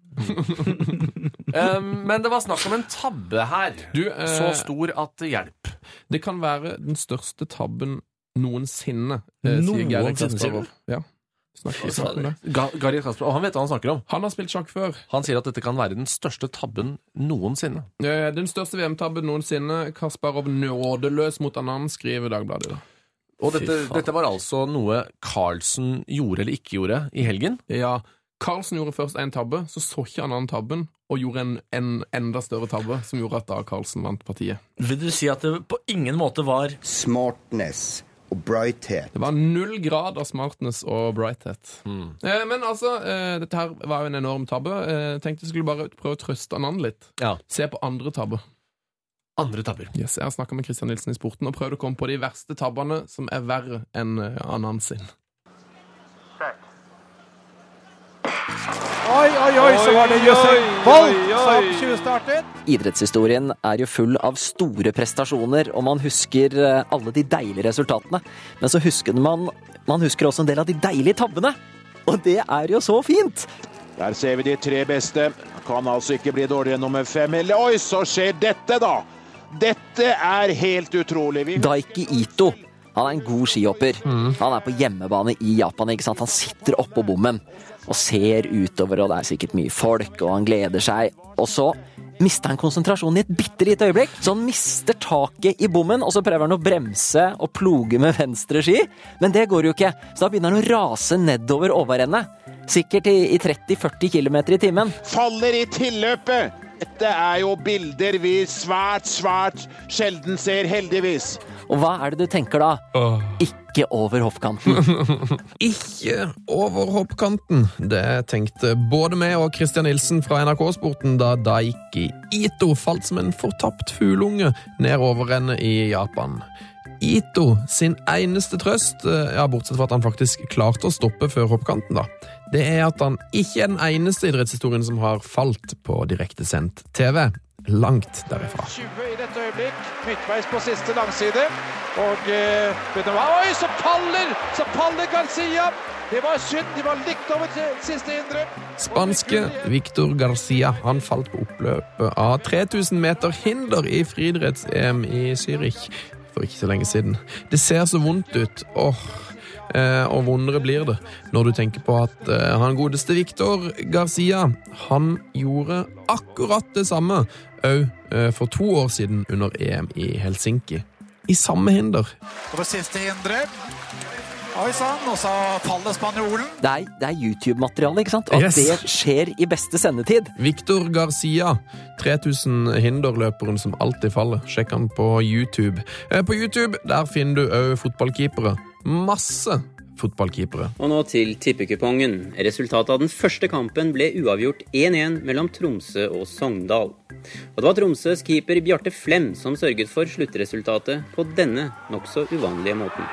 Men det var snakk om en tabbe her. Så stor at det hjelper. Det kan være den største tabben noensinne, sier Gary Kasparov. Ja. Gary Kasparov, og han vet hva han snakker om. Han har spilt sjakk før. Han sier at dette kan være den største tabben noensinne. Den største VM-tabben noensinne. Kasparov nådeløs mot Anand, skriver Dagbladet. Og dette var altså noe Carlsen gjorde eller ikke gjorde i helgen? Ja, Carlsen gjorde først en tabbe, så ikke Anand tabben, og gjorde en enda større tabbe, som gjorde at da Carlsen vant partiet. Vil du si at det på ingen måte var smartness og brighthet? Det var 0 grad av smartness og brighthet. Men altså, dette her var jo en enorm tabbe. Jeg tenkte jeg skulle bare prøve å trøste Anand litt. Ja. Se på andre tabbe. Andre tabber. Yes, jeg har snakket med Christian Nilsen i Sporten og prøvd å komme på de verste tabbene som er verre enn Anand sin. Oi, så var det Usain Bolt som tjuvstartet. Idrettshistorien er jo full av store prestasjoner, og man husker alle de deilige resultatene. Men så husker man husker også en del av de deilige tabbene. Og det er jo så fint! Der ser vi de 3 beste. Kan altså ikke bli dårligere enn nummer 5. Eller oi, så skjer dette da! Dette er helt utrolig. Daiki Ito, han er en god skihopper. Han er på hjemmebane i Japan, ikke sant? Han sitter oppå bommen og ser utover, og det er sikkert mye folk, og han gleder seg. Og så mister han konsentrasjonen i et bittelite øyeblikk, så han mister taket i bommen, og så prøver han å bremse og ploge med venstre ski, men det går jo ikke. Så da begynner han å rase nedover overende, sikkert i 30-40 kilometer i timen. Faller i tilløpet! Dette er jo bilder vi svært sjelden ser, heldigvis. Og hva er det du tenker da? Ikke over hoppkanten. Ikke over hoppkanten. Det tenkte både meg og Christian Nilsen fra NRK-sporten da Daiki Ito falt som en fortapt fuglunge ned over henne i Japan. Ito sin eneste trøst, bortsett fra at han faktisk klarte å stoppe før hoppkanten da, det er at han ikke er den eneste idrettshistorien som har falt på direktesendt TV. Langt derifra. 20 i dette øyeblikk, midtveis på siste langside, og oi, så faller Garcia! Det var synd, de var likt over til siste indre. Spanske Victor Garcia, han falt på oppløpet av 3000 meter hinder i friidretts-EM i Zürich for ikke så lenge siden. Det ser så vondt ut, og vondere blir det når du tenker på at han godeste Victor Garcia, han gjorde akkurat det samme for 2 år siden under EM i Helsinki. I samme hinder. På siste hindre. Oi sann, og så faller spanjolen. Det er YouTube-materiale, ikke sant? Og at det skjer i beste sendetid. Victor Garcia, 3000 hinderløperen som alltid faller. Sjekk han på YouTube. På YouTube, der finner du også fotballkeepere. Masse fotballkeepere. Og nå til tippekupongen. Resultatet av den første kampen ble uavgjort 1-1 mellom Tromsø og Sogndal. Og det var Tromsøs keeper Bjarte Flem som sørget for sluttresultatet på denne nok så uvanlige måten.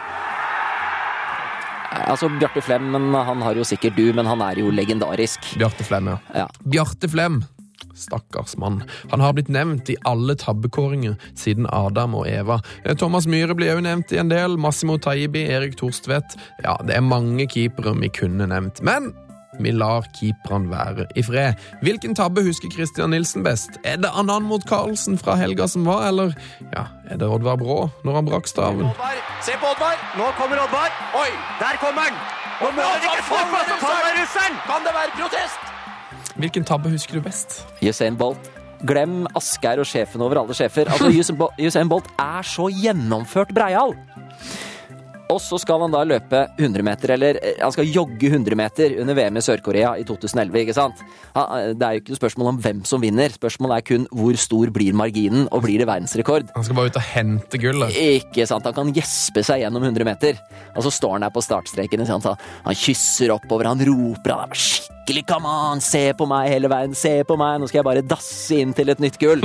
Altså, Bjarte Flem, han har jo sikkert du, men han er jo legendarisk. Bjarte Flem, ja. Bjarte Flem, stakkars mann. Han har blitt nevnt i alle tabbekåringer siden Adam og Eva. Thomas Myhre ble jo nevnt i en del, Massimo Taibi, Erik Torstvedt. Ja, det er mange keepere vi kunne nevnt, men vi lar keeperen være i fred. Hvilken tabbe husker Christian Nilsen best? Er det Anand mot Carlsen fra helga som var, eller er det Oddvar Brå når han brakk staven? Se på Oddvar! Nå kommer Oddvar! Oi, der kommer han! Nå må han ikke få russeren! Kan det være protest? Hvilken tabbe husker du best? Usain Bolt. Glem Asgeir og sjefen over alle sjefer. Altså, Usain Bolt er så gjennomført breial. Og så skal han da løpe 100 meter, eller han skal jogge 100 meter under VM i Sør-Korea i 2011, ikke sant? Det er jo ikke noe spørsmål om hvem som vinner. Spørsmålet er kun hvor stor blir marginen, og blir det verdensrekord. Han skal bare ut og hente gullet. Ikke sant? Han kan gjespe seg gjennom 100 meter. Og så står han der på startstreken, ikke sant? Han kysser oppover, han roper, han er skikkelig, come on, se på meg hele veien, se på meg, nå skal jeg bare dasse inn til et nytt gull.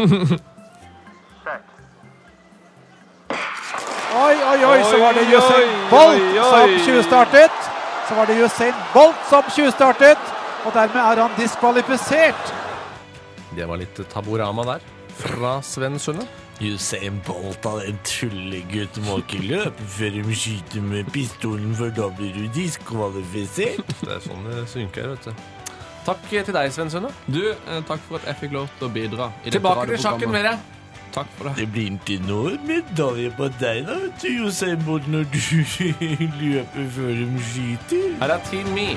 Oi, så var det Usain Bolt som tjuvstartet. Så var det Usain Bolt som tjuvstartet, og dermed er han diskvalifisert. Det var litt taborama der, fra Sven Sunde. Usain Bolt er en tullegutt, må ikke løpe før de skyter med pistolen, for da blir du diskvalifisert. Det er sånn det synker, vet du. Takk til deg, Sven Sunde. Du, takk for at jeg fikk lov til å bidra i Tilbake til sjakken, mere. Takk for det. Det blir ikke noe medalje på deg da, vet du, Usain Bolt, når du løper før de skyter. Her er Team Me.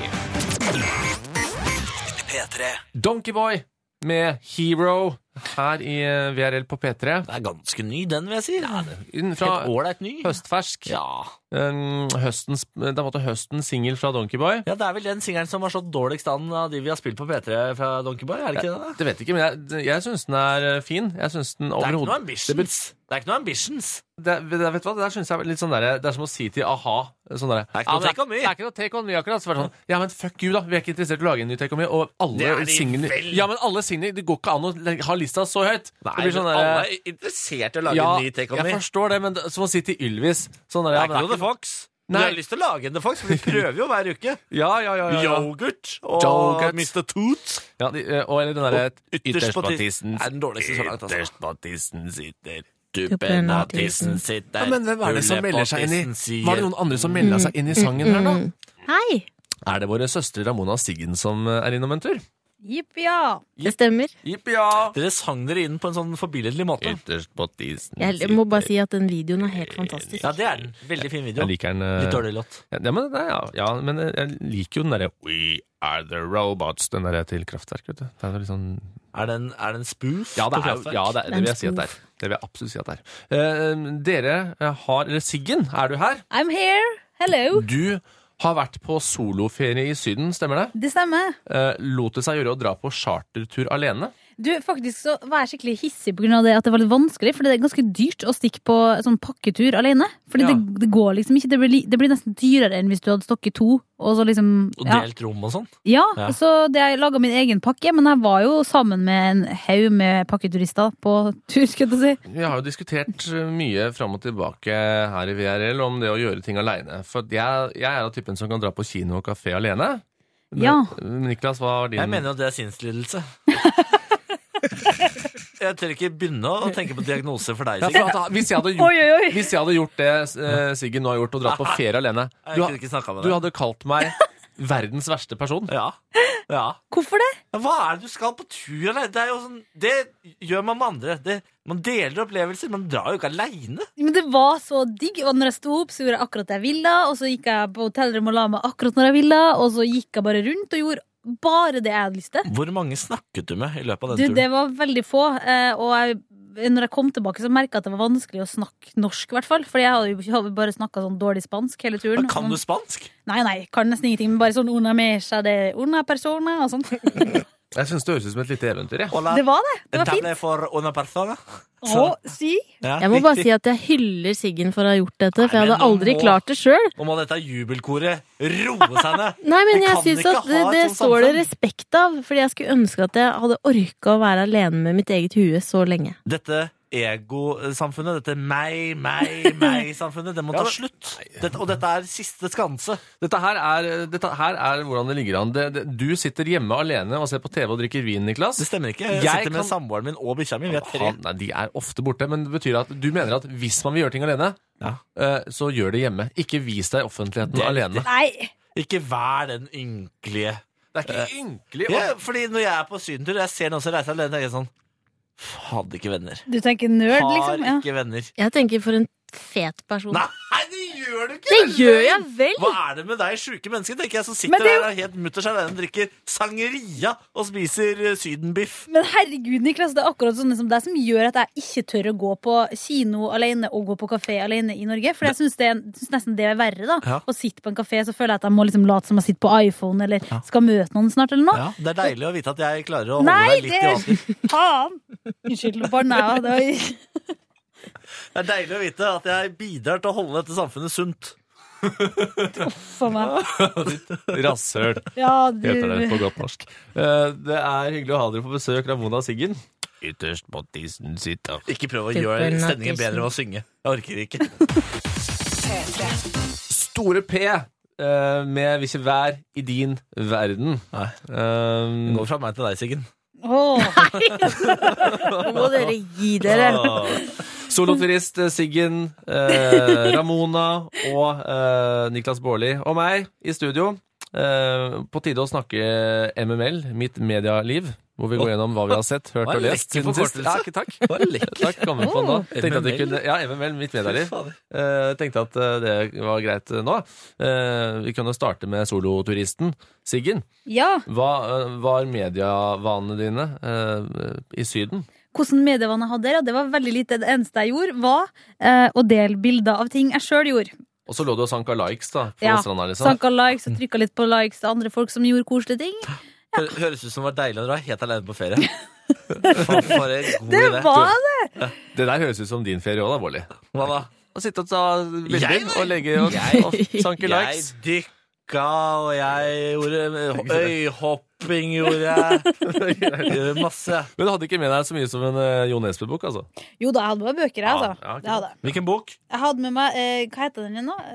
P3. Donkeyboy med Hero her i VRL på P3. Det er ganske ny, den vil jeg si. Ja, fra helt ålreit ny. Høstfersk. Ja. Det var høstens single fra Donkeyboy. Ja, det er vel den singelen som har slått dårligst an av de vi har spilt på P3 fra Donkeyboy, er det ikke det? Det vet jeg ikke, men jeg synes den er fin. Jeg synes den det er ikke noe ambitions. Det er ikke noe ambitions. Vet du hva, det der synes jeg er litt sånn der, det er som å si til A-ha sånn der, det er ikke noe take on me. Det er ikke noe take on me akkurat. Så sånn, ja, men fuck you da, vi er ikke interessert i å lage en ny take on me. Og alle singlene, ja, men alle singlene, det går ikke an å ha lista så høyt. Nei, men sånn alle er interessert i å lage en ny take on me. Jeg forstår det, men som å si til Ylvis sånn der, det er ikke noe The Fox. Du har lyst til å lage en The Fox, for vi prøver jo hver uke. Ja. Yoghurt og Mr. Toots. Ja, og eller den der ytterst på tissen. Er den dårligste så langt, altså. Ytterst på tissen sitter tuppen av tissen sitter. Ja, men hvem er det som melder seg inn i? Var det noen andre som melder seg inn i sangen her da? Hei. Er det våre søstre Ramona og Siggen som er innom en tur? Jipp, ja. Det stemmer. Jipp, ja. Dere sang dere inn på en sånn forbilledlig måte. Ytterst på tissen. Jeg må bare si at den videoen er helt fantastisk. Ja, det er den. Veldig fin video. Jeg liker den. Litt dårlig låt. Ja, men jeg liker jo den der We are the robots, den der til Kraftwerk, vet du. Det er litt sånn... Er det en spoof på Kraftwerk? Ja, det vil jeg si at det er. Det vil jeg absolutt si at det er. Dere har... Eller Siggen, er du her? I'm here. Hello. Du har vært på soloferie i Syden, stemmer det? Det stemmer. Lot det seg gjøre å dra på chartertur alene? Du, faktisk så var jeg skikkelig hissig på grunn av det at det var litt vanskelig, for det er ganske dyrt å stikke på sånn pakketur alene. Fordi det går liksom ikke, det blir nesten dyrere enn hvis du hadde stokket to, og så liksom... Og delt rom og sånn? Ja, så jeg laget min egen pakke, men jeg var jo sammen med en haug med pakketurister på tur, skal jeg si. Vi har jo diskutert mye fram og tilbake her i VRL om det å gjøre ting alene. For jeg er av typen som kan dra på kino og kafé alene. Ja. Niklas, hva var din... Jeg mener jo det er sinnslidelse. Jeg tør ikke begynne å tenke på diagnose for deg, Siggen. Ja, hvis jeg hadde gjort det Siggen nå har gjort, og dratt på ferie alene, du hadde kalt meg verdens verste person. Ja. Hvorfor det? Hva er det du skal på tur alene? Det er jo sånn, det gjør man med andre. Man deler opplevelser, man drar jo ikke alene. Men det var så digg, og når jeg sto opp så gjorde jeg akkurat det jeg ville, og så gikk jeg på hotellrom og la meg akkurat når jeg ville, og så gikk jeg bare rundt og gjorde bare det jeg hadde lyst til. Hvor mange snakket du med i løpet av den turen? Det var veldig få, og når jeg kom tilbake så merket jeg at det var vanskelig å snakke norsk, i hvert fall, for jeg hadde bare snakket sånn dårlig spansk hele turen. Men kan du spansk? Nei, kan nesten ingenting, men bare sånn una mesa de una persona og sånn. Jeg synes det høres ut som et lite eventyr, ja. Det var fint. For una persona. Jeg må bare si at jeg hyller Siggen for å ha gjort dette, for jeg hadde aldri klart det selv. Nå må dette jubelkoret roe seg ned. Nei, men jeg synes at det står det respekt av, fordi jeg skulle ønske at jeg hadde orket å være alene med mitt eget hue så lenge. Dette ego-samfunnet, dette meg-samfunnet, det må ta slutt. Og dette er siste skanse. Dette her er hvordan det ligger an. Du sitter hjemme alene og ser på TV og drikker vin, Niklas. Det stemmer ikke. Jeg sitter med samboeren min og bikkja mi. Vi er 3. Nei, de er ofte borte, men det betyr at du mener at hvis man vil gjøre ting alene, så gjør det hjemme. Ikke vis deg i offentligheten alene. Nei! Ikke vær den ynkelige. Det er ikke ynkelig. Fordi når jeg er på sydentur, jeg ser noen som reiser alene, tenker jeg sånn, hadde ikke venner. Du tenker nerd, liksom? Har ikke venner. Jeg tenker for en fet person. Nei, det gjør du ikke! Det gjør jeg vel! Hva er det med deg, syke mennesker, tenker jeg, som sitter der og helt mutters alene, drikker sangeria og spiser sydenbiff. Men herregud, Niklas, det er akkurat sånne som deg som gjør at jeg ikke tør å gå på kino alene og gå på kafé alene i Norge, for jeg synes nesten det er verre da. Å sitte på en kafé, så føler jeg at jeg må liksom late som jeg sitter på iPhone, eller skal møte noen snart, eller noe. Ja, det er deilig å vite at jeg klarer å holde deg litt i vater. Faen! Unnskyld, barna, det er deilig å vite at jeg bidrar til å holde dette samfunnet sunt. For meg. Rasshøl, heter det på godt norsk. Det er hyggelig å ha dere på besøk, Ramona og Siggen. Ytterst på tissen sitter. Ikke prøv å gjøre stemningen bedre med å synge. Jeg orker ikke. Store P med Hvis ikke vær i din verden. Nei. Det går fra meg til deg, Siggen. Nå må dere gi dere. Soloturist Siggen, Ramona og Niklas Baarli og meg i studio. På tide å snakke MML, mitt medialiv, hvor vi går gjennom hva vi har sett, hørt og lest siden sist. Ja, ikke takk. Takk, kom vi på nå. Tenkte at vi kunne, ja, MML, mitt medialiv. Tenkte at det var greit nå. Vi kunne starte med soloturisten, Siggen. Ja. Hva var medievanene dine i Syden? Hvordan medievanene hadde det, det var veldig lite. Det eneste jeg gjorde var å dele bilder av ting jeg selv gjorde. Og så lå du og sanka likes da, på stranda, liksom. Sanka likes og trykka litt på likes til andre folk som gjorde koselige ting. Høres ut som det var deilig å dra helt alene på ferie. For en god det idé. var det! Det der høres ut som din ferie også da, Bårli. Hva da? Å sitte og ta bilder og legge og sanke likes. Jeg dykka, og jeg gjorde øyhopping, gjorde jeg. Masse. Men du hadde ikke med deg så mye som en Jo Nesbø-bok, altså? Jo da, jeg hadde med meg bøker, altså. Det hadde jeg. Hvilken bok? Jeg hadde med meg, hva heter den igjen nå?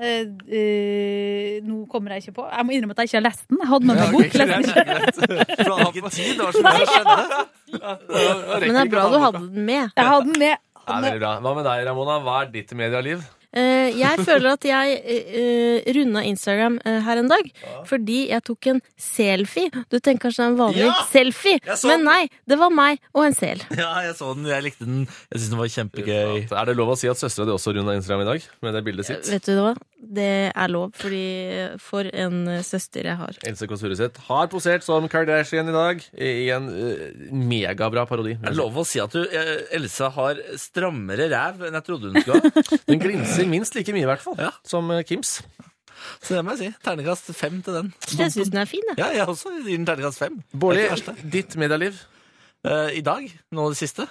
Nå kommer jeg ikke på. Jeg må innrømme at jeg ikke har lest den. Jeg hadde med meg bok. For du hadde ikke tid, det var så mye som skjedde. Men det bra du hadde den med. Jeg hadde den med. Ja, veldig bra. Hva med deg, Ramona? Hva ditt medialiv? Jeg føler at jeg rundet Instagram her en dag, fordi jeg tok en selfie. Du tenker kanskje det er en vanlig selfie, men nei, det var meg og en sel. Ja, jeg så den, jeg likte den. Jeg synes den var kjempegøy. Er det lov å si at søstera di også rundet Instagram i dag, med det bildet sitt? Vet du hva? Det er lov, fordi for en søster jeg har. Else Kåss Furuseth har posert som Kardashian i dag, i en megabra parodi. Det er lov å si at Elsa har strammere ræv enn jeg trodde hun skulle ha. Den glinser minst like mye i hvert fall, som Kims. Så det må jeg si. Terningkast 5 til den. Jeg synes den er fin, Ja, jeg også gir den terningkast 5. Bårli, ditt medialiv? I dag, nå det siste.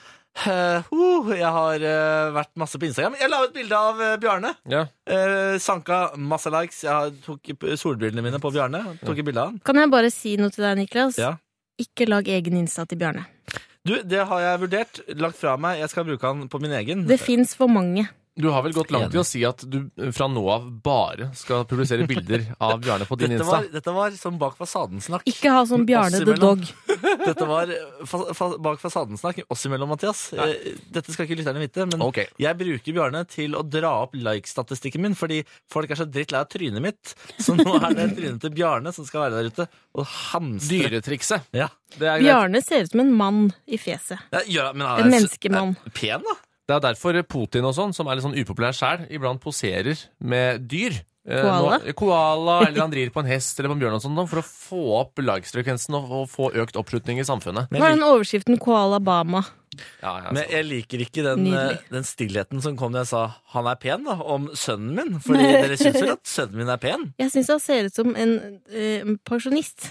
Jeg har vært masse på Instagram. Jeg la ut bilde av Bjarne. Sanka masse likes. Jeg tok solbrillene mine på Bjarne. Tok et bilde av han. Kan jeg bare si noe til deg, Niklas? Ja. Ikke lag egen Insta til Bjarne. Du, det har jeg vurdert. Lagt fra meg. Jeg skal bruke han på min egen. Det finnes for mange. Du har vel gått langt i å si at du fra nå av bare skal publisere bilder av Bjarne på din Insta? Dette var sånn bak fasaden-snakk. Ikke ha sånn Bjarne the dog. Dette var bak fasaden-snakk, oss imellom, Mathias. Dette skal ikke lytterne vite, men jeg bruker Bjarne til å dra opp like-statistikken min, fordi folk er så drittlei av trynet mitt. Så nå er det trynet til Bjarne som skal være der ute og hamstre. Dyretrikset. Ja. Bjarne ser ut som en mann i fjeset. En menneskemann. Pen, da. Det er derfor Putin og sånn, som er litt sånn upopulær selv, iblant poserer med dyr. Koala, eller han rir på en hest eller på en bjørn og sånn, for å få opp likesfrekvensen og få økt oppslutning i samfunnet. Hva er den overskriften Koala Bama? Men jeg liker ikke den stillheten som kom da jeg sa han er pen da, om sønnen min. Fordi dere synes vel at sønnen min er pen? Jeg synes han ser ut som en pensjonist.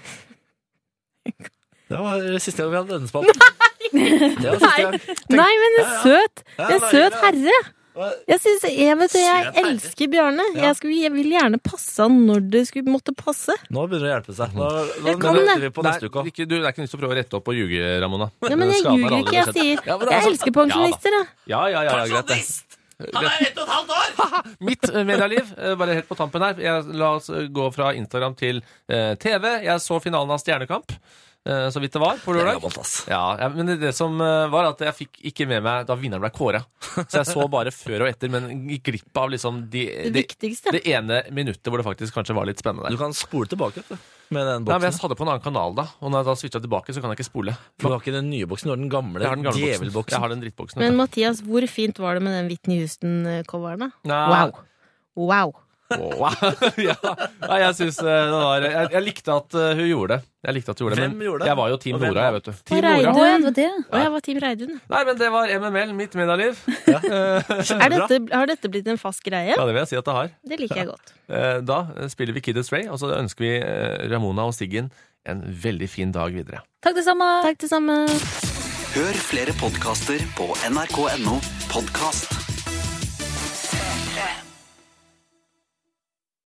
Det var siste gang vi hadde denne spalten. Nei, men en søt herre. Jeg elsker Bjarne. Jeg vil gjerne passe han når det skulle måtte passe. Nå begynner det å hjelpe seg. Jeg kan det. Det er ikke nytt å prøve å rette opp og ljuge, Ramona. Ja, men jeg ljuger ikke, jeg sier jeg elsker pensjonister. Ja, greit det. Han er 1,5 år! Mitt medialiv, bare helt på tampen her. La oss gå fra Instagram til TV. Jeg så finalen av Stjernekamp, så vidt det var, på lørdag. Men det som var at jeg fikk ikke med meg da vinneren ble kåret. Så jeg så bare før og etter, men gikk glipp av liksom det ene minuttet hvor det faktisk kanskje var litt spennende. Du kan spole tilbake med den boksen. Nei, men jeg hadde på en annen kanal da, og når jeg da switchet tilbake, så kan jeg ikke spole. Du har ikke den nye boksen, du har den gamle djevelboksen. Jeg har den drittboksen. Men Mathias, hvor fint var det med den Whitney Houston-coveren da? Wow. Jeg synes det var jeg likte at hun gjorde det. Hvem gjorde det? Jeg var jo Team Nora, jeg vet du. Team Reidun. Jeg var Team Reidun. Nei, men det var MML, mitt medialiv. Har dette blitt en fast greie? Ja, det vil jeg si at det har. Det liker jeg godt. Da spiller vi Kid Astray, og så ønsker vi Ramona og Siggen en veldig fin dag videre. Takk det samme. Takk det samme. Hør flere podcaster på nrk.no podcast.